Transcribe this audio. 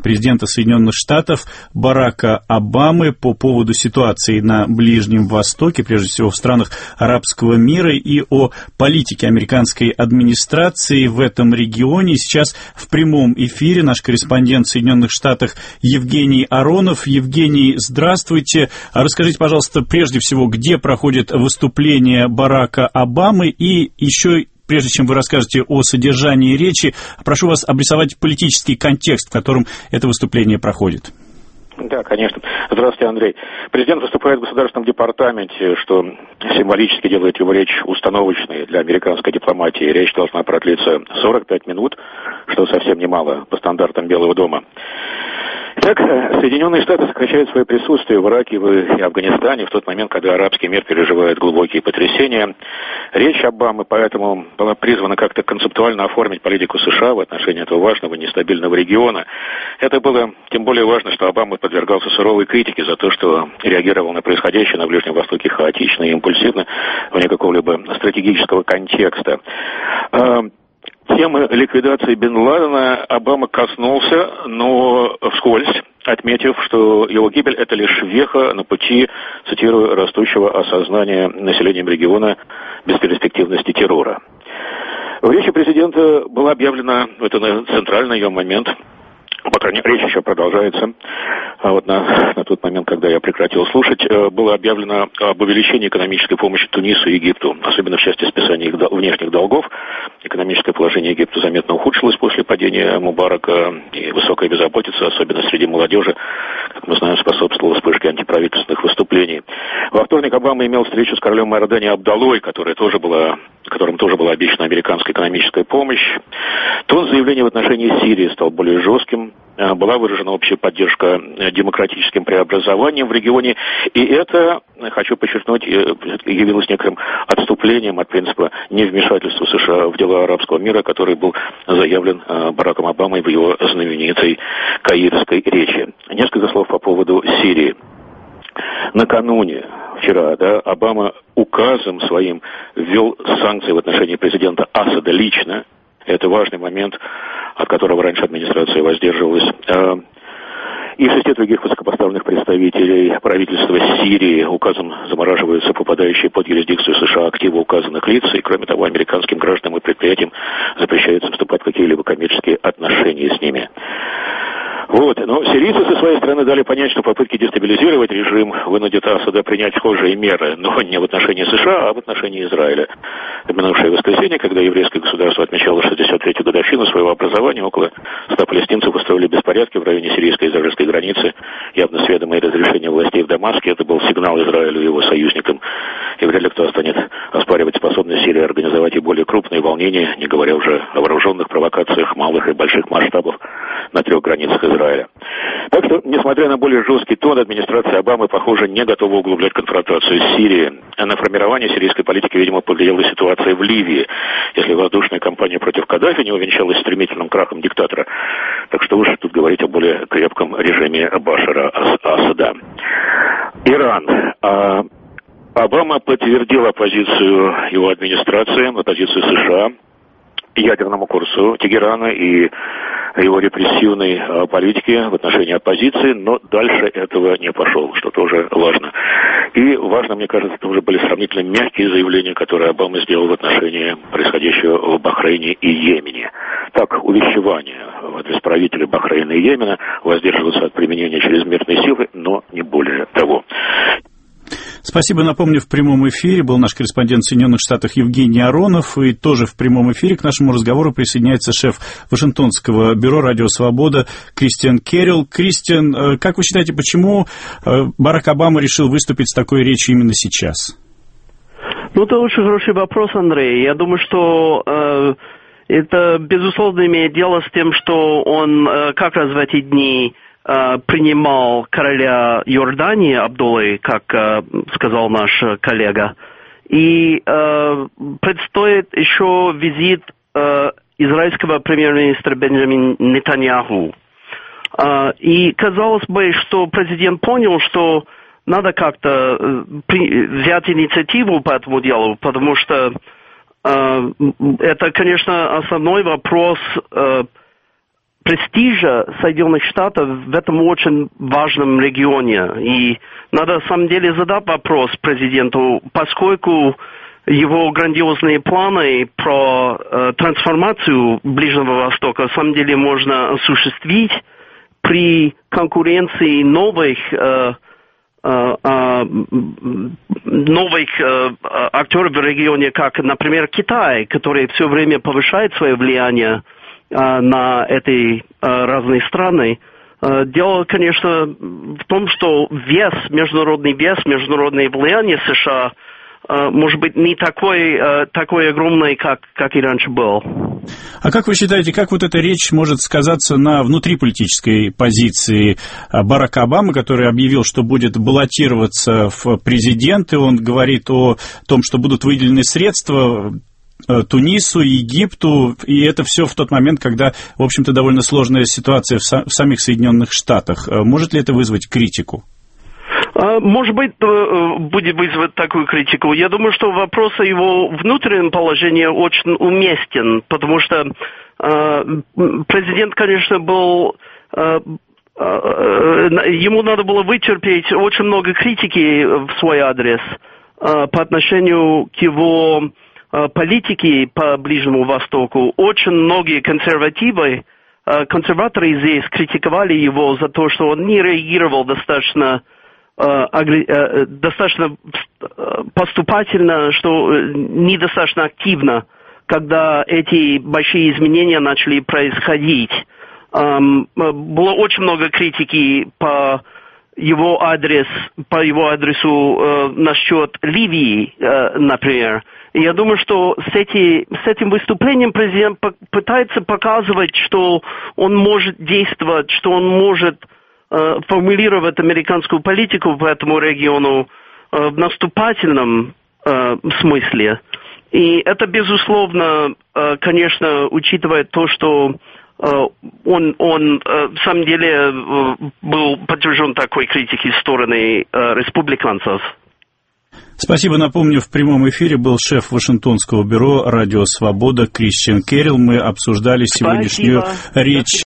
президента Соединенных Штатов Барака Обамы по поводу ситуации на Ближнем Востоке, прежде всего в странах арабского мира, и о политике американской администрации в этом регионе. Сейчас в прямом эфире наш корреспондент в Соединенных Штатах Евгений Аронов. Евгений, здравствуйте. Расскажите, пожалуйста, прежде всего, где проходит выступление Барака Обамы, и еще, прежде чем вы расскажете о содержании речи, прошу вас обрисовать политический контекст, в котором это выступление проходит. Да, конечно. Здравствуйте, Андрей. Президент выступает в Государственном департаменте, что символически делает его речь установочной для американской дипломатии. Речь должна продлиться 45 минут, что совсем немало по стандартам Белого дома. Итак, Соединенные Штаты сокращают свое присутствие в Ираке и Афганистане в тот момент, когда арабский мир переживает глубокие потрясения. Речь Обамы поэтому была призвана как-то концептуально оформить политику США в отношении этого важного нестабильного региона. Это было тем более важно, что Обама подвергался суровой критике за то, что реагировал на происходящее на Ближнем Востоке хаотично и импульсивно, вне какого-либо стратегического контекста. Темы ликвидации Бен Ладена Обама коснулся, но вскользь, отметив, что его гибель – это лишь веха на пути, цитирую, растущего осознания населением региона бесперспективности террора. В речи президента была объявлена, это центральный ее момент, по крайней мере, речь еще продолжается. А вот на тот момент, когда я прекратил слушать, было объявлено об увеличении экономической помощи Тунису и Египту, особенно в части списания их внешних долгов. Экономическое положение Египта заметно ухудшилось после падения Мубарака, и высокая безработица, особенно среди молодежи, как мы знаем, способствовала вспышке антиправительственных выступлений. Во вторник Обама имел встречу с королем Иордании Абдаллой, которому тоже была обещана американская экономическая помощь. Тон заявления в отношении Сирии стал более жестким. Была выражена общая поддержка демократическим преобразованиям в регионе, и это, хочу подчеркнуть, явилось некоторым отступлением от принципа невмешательства США в дела арабского мира, который был заявлен Бараком Обамой в его знаменитой каирской речи. Несколько слов по поводу Сирии. Накануне, вчера, Обама указом своим ввел санкции в отношении президента Асада лично. Это важный момент, от которого раньше администрация воздерживалась. И 6 других высокопоставленных представителей правительства Сирии указом замораживаются попадающие под юрисдикцию США активы указанных лиц, и, кроме того, американским гражданам и предприятиям запрещается вступать в какие-либо коммерческие отношения с ними. Но сирийцы со своей стороны дали понять, что попытки дестабилизировать режим вынудят Асада принять схожие меры, но не в отношении США, а в отношении Израиля. В минувшее воскресенье, когда еврейское государство отмечало 63-ю годовщину своего образования, около 100 палестинцев устроили беспорядки в районе сирийско-израильской границы, явно с ведома и разрешения властей в Дамаске. Это был сигнал Израилю и его союзникам. И вряд ли кто станет оспаривать способность Сирии организовать и более крупные волнения, не говоря уже о вооруженных провокациях малых и больших масштабов на 3 границах Израиля. Так что, несмотря на более жесткий тон, администрация Обамы, похоже, не готова углублять конфронтацию с Сирией. А на формирование сирийской политики, видимо, повлияла ситуация в Ливии, если воздушная кампания против Каддафи не увенчалась стремительным крахом диктатора. Так что уж тут говорить о более крепком режиме Башара Асада. Иран. Обама подтвердил оппозицию его администрации, оппозицию США, ядерному курсу Тегерана и его репрессивной политики в отношении оппозиции, но дальше этого не пошел, что тоже важно. И важно, мне кажется, это уже были сравнительно мягкие заявления, которые Обама сделал в отношении происходящего в Бахрейне и Йемене. Так, увещевание в адрес правителей Бахрейна и Йемена воздерживаться от применения чрезмерной силы, но не более того. Спасибо. Напомню, в прямом эфире был наш корреспондент в Соединенных Штатах Евгений Аронов, и тоже в прямом эфире к нашему разговору присоединяется шеф Вашингтонского бюро «Радио Свобода» Кристиан Керрилл. Кристиан, как вы считаете, почему Барак Обама решил выступить с такой речью именно сейчас? Это очень хороший вопрос, Андрей. Я думаю, что это, безусловно, имеет дело с тем, что он как раз в эти дни принимал короля Иордании Абдуллы, как сказал наш коллега. И предстоит еще визит израильского премьер-министра Бенджамина Нетаньяху. И казалось бы, что президент понял, что надо как-то взять инициативу по этому делу, потому что это, конечно, основной вопрос престижа Соединенных Штатов в этом очень важном регионе. И надо, на самом деле, задать вопрос президенту, поскольку его грандиозные планы про трансформацию Ближнего Востока, на самом деле, можно осуществить при конкуренции новых актеров в регионе, как, например, Китай, который все время повышает свое влияние на эти разные страны. Дело, конечно, в том, что международное влияние США может быть не такой огромный, как и раньше был. А как вы считаете, как вот эта речь может сказаться на внутриполитической позиции Барака Обамы, который объявил, что будет баллотироваться в президенты? Он говорит о том, что будут выделены средства Тунису, Египту, и это все в тот момент, когда, в общем-то, довольно сложная ситуация в самих Соединенных Штатах. Может ли это вызвать критику? Может быть, будет вызвать такую критику. Я думаю, что вопрос о его внутреннем положении очень уместен, потому что президент, конечно, был... ему надо было вытерпеть очень много критики в свой адрес по отношению к его политике по Ближнему Востоку. Очень многие консерваторы здесь критиковали его за то, что он не реагировал достаточно поступательно, что недостаточно активно, когда эти большие изменения начали происходить. Было очень много критики по его адресу насчет Ливии, например. И я думаю, что с этим выступлением президент пытается показывать, что он может действовать, что он может формулировать американскую политику по этому региону в наступательном смысле. И это, безусловно, конечно, учитывая то, что он в самом деле был подвержен такой критике со стороны республиканцев. Спасибо. Напомню, в прямом эфире был шеф Вашингтонского бюро «Радио Свобода» Кристиан Керрилл. Мы обсуждали сегодняшнюю речь